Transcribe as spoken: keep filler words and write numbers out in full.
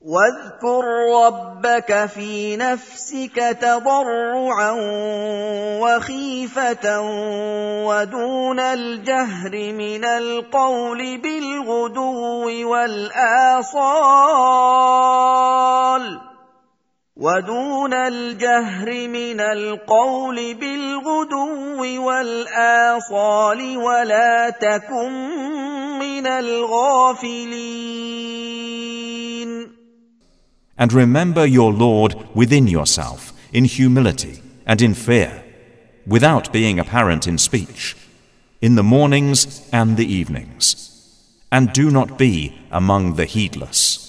واذكر ربك في نفسك تضرعا وخيفة ودون الجهر من القول بالغدو والآصال ودون الجهر من القول بالغدو والآصال ولا تكن من الغافلين. And remember your Lord within yourself, in humility and in fear, without being apparent in speech, in the mornings and the evenings. And do not be among the heedless.